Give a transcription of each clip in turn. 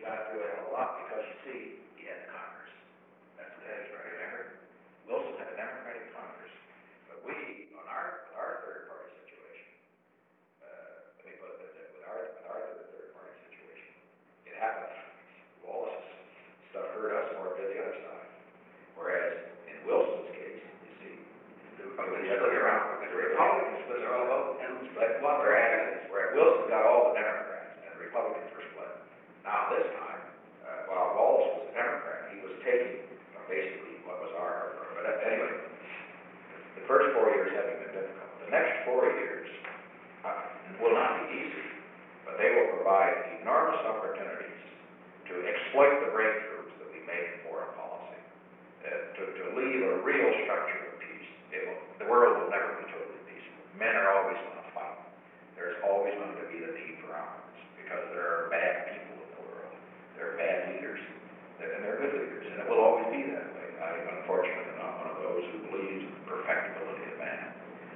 got to do a hell of a lot, because you see, he had Congress. That's the case, right? Remember? Wilson had a Democratic Congress. But we, on our third-party situation, let me put it this way, with our third-party situation, it happened. Wallace's stuff hurt us more than the other side. Whereas in Wilson's case, you see, the Republicans split their own vote and split one whereas Wilson got all the Democrats and the Republicans were split. Now this time, while Wallace was a Democrat, he was taking basically what was our, but anyway, the first 4 years having been difficult. The next 4 years will not be easy, but they will provide enormous opportunities to exploit the breakthroughs that we made in foreign policy, to leave a real structure of peace. The world will never be totally peaceful. Men are always going to fight. There's always going to be the need for arms, because there are bad people in the world. There are bad leaders, and there are good leaders, and it will always be that way. I, unfortunately, am not one of those who believes in the perfectibility of man.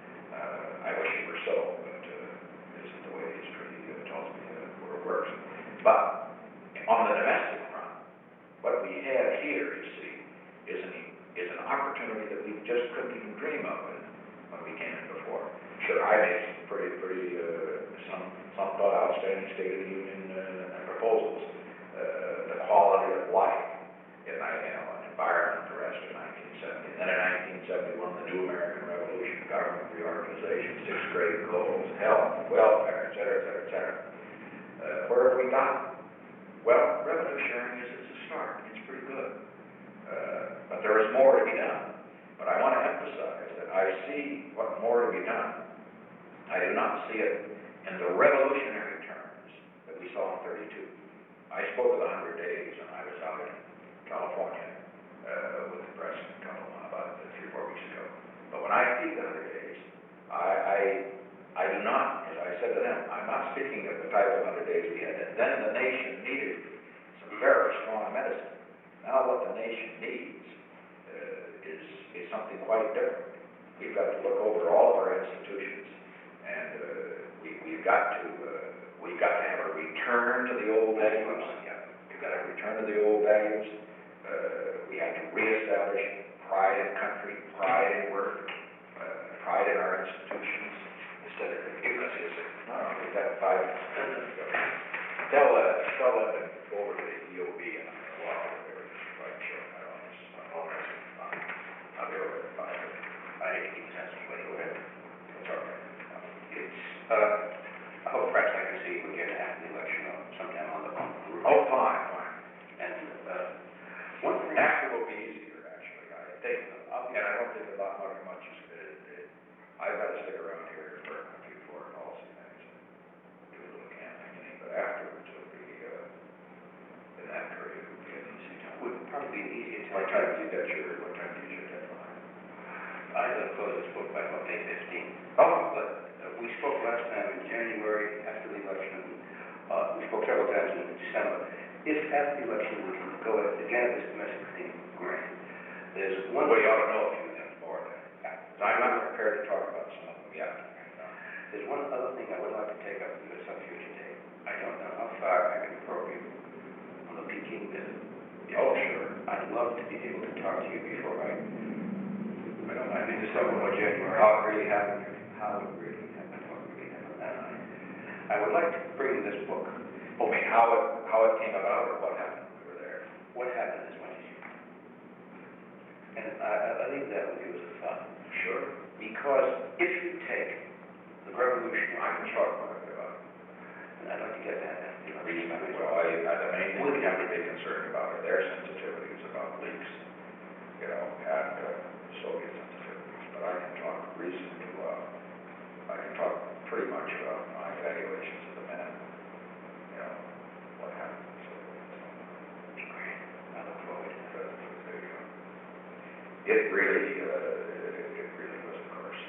I wish it were so, but it isn't the way history tells me it works. But on the domestic front, what we have here, you see, is an opportunity that we just couldn't even dream of when we came in before. Sure, I made some outstanding State of the Union proposals. The quality of life in an environment, the rest of 1970. And then in 1971, the new American Revolution, government reorganization, 6th grade goals, health, welfare, et cetera, et cetera, et cetera. Where have we gotten? Well, revenue sharing is a start. It's pretty good. But there is more to be done. But I want to emphasize that I see what more to be done. I do not see it in the revolutionary terms that we saw in 32. I spoke of the 100 days, and I was out in California with the press about 3 or 4 weeks ago. But when I speak of 100 days, I do not, as I said to them, I'm not speaking of the type of 100 days we had. Then the nation needed some very strong medicine. Now what the nation needs is something quite different. We've got to look over all of our institutions, and we've got to have a return to the old values. Yeah, we've got to return to the old values. We have to reestablish pride in country, pride in work, pride in our institutions. Instead of we've got 5 minutes. Tell them to go over to the EOB and I'm going to walk over there right show my office. I'll be over at 5. I hate to keep this asking you anyway. It's all right. I hope perhaps I can see you again after the election sometime on the phone. Oh, fine. And one thing after will be easier, actually. I think, and I don't think about how much is I've got to stick around here for a few foreign policy things and do a little campaigning, but afterwards it'll be in that period it would be an easy time. Would probably be an easier time. What time do you get your deadline? I have closed this book by about May 15th. Oh, but we spoke last time in January after the election. We spoke several times in December. If after the election we can go again at this domestic thing, great. There's one. Well, you ought to know a few things more than that. I'm not prepared to talk about some of them yet. There's one other thing I would like to take up with you at some future date. I don't know how far I can probe you on the Peking visit. Oh, sure. I'd love to be able to talk to you before I don't mind. In December or January. How it really happened. How it really happened. What really happened that night. I would like to bring this book. I mean, how it came about, or what happened when we were there? What happened as much as you. And I leave that with you as a thought. Sure. Because if you take the revolution, I can talk about it. And I'd like to get that. Reasonably well. The main thing we have to be concerned about are their sensitivities about leaks, and Soviet sensitivities. But I can talk reasonably well. I can talk pretty much about my evaluations of the men. What happened. Be great. I look forward to that. There you go. It really was, of course,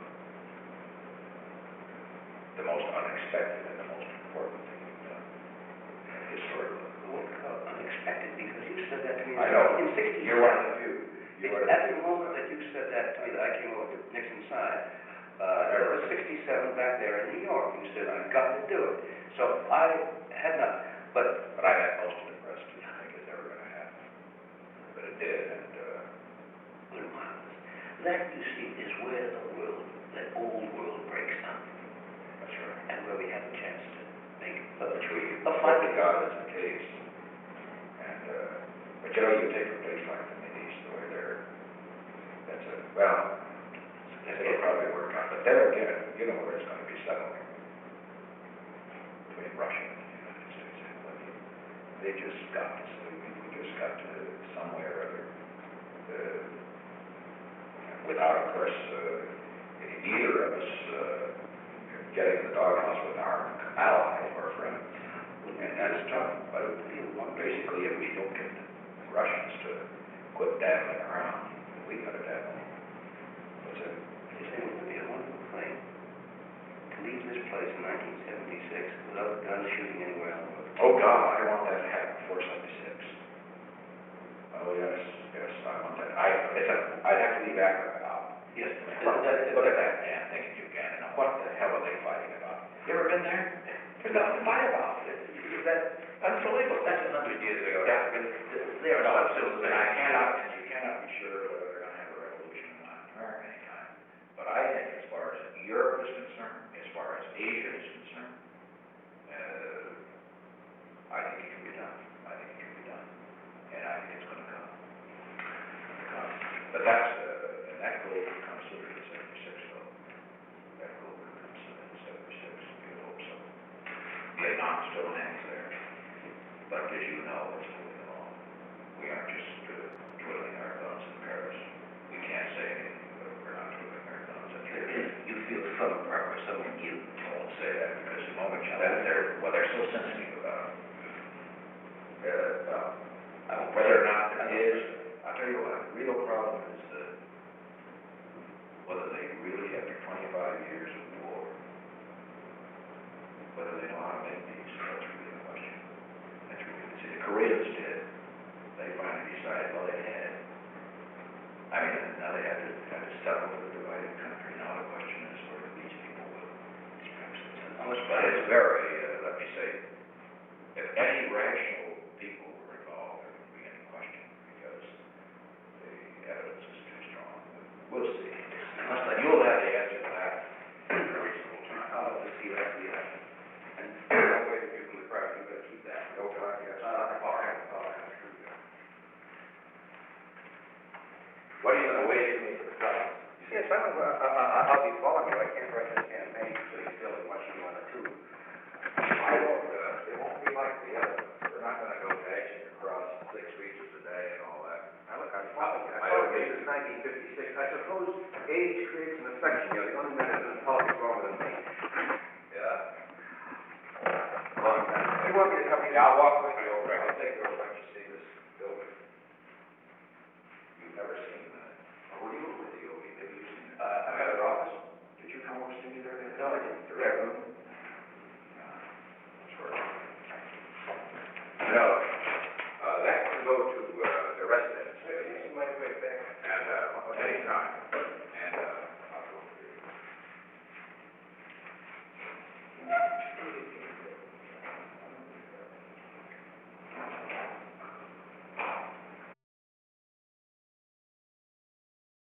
the most unexpected and the most important thing we've done historically. Unexpected, because you said that to me I know. in 67. You're one of the few. At the moment that you said that to me, that I came over to Nixon's side, there was 67 back there in New York. You said, I've got to do it. So I had not, but I had most of it hope to God that's the case. And, but you know, you take a place like the Mideast, the way they're, that's a, well, it'll probably work out, but there again, you know where it's gonna be settling. Between Russia and the United States, anyway. They just got to, we just got to somewhere or other, without, of course, either of us, getting in the doghouse with our ally or friend. And that's tough, but basically, if we don't get the Russians to quit dabbling around, we gotta dabble. What's it? It would be a wonderful thing to leave this place in 1976 without guns shooting anywhere else. Oh, God, I want that to happen before 76. Oh, yes, yes, I want that. I'd have to leave Africa out. Yes. Look at that damn thing in Uganda. Now, what the hell are they fighting about? You ever been there? There's nothing to fight about. That's unbelievable. That's 100 years ago. Yeah, they are not citizens, and you cannot be sure whether they're going to have a revolution or not in America anytime. But I think as far as Europe is concerned, as far as Asia is concerned, I think it can be done. I think it can be done. And I think it's going to come. But that's, and that goal comes sooner than 76, though. That goal comes sooner than 76. You hope so. Vietnam still hangs there. But as you know, it's moving along. We aren't just twiddling our thumbs in Paris. We can't say anything, but we're not twiddling our thumbs in Paris. You feel some progress, some you. I won't say that because the moment you they're so sensitive about it. Whether or not there is, I'll tell you what, the real problem is whether they really, after 25 years of war, whether they know how to make peace. That's really the question. That's really, see, the Koreans did. They finally decided, well, they had. I mean, now they had to settle with a divided country. Now the question is, where do these people go? But it's very, let me say, if any rational people were involved, there wouldn't be any question, because the evidence is too strong. We'll see. You'll have the answer to that in a reasonable time. I'll have to see that, And that way, if you can private, you better keep that. No time, yes. All right. What are you going to wait for me for the trial? Yes, I'll be following you. I can't run this campaign, so you feel as much as you want to do. I won't, it won't be like the other. We're not going to go dashing across 6 reaches a day and all that. Now, look, I'm following you. I followed you since 1956. I suppose age creates an affection. You're the only man in politics longer than me. Yeah. Long time. You want me to come in? Yeah, I'll walk with you over. I'll take you over and let you see this building. You've never seen that. Or were you over the OB? Maybe you've seen it. I'm at her office. Did you come over to see me there? No, I didn't. The Red Room?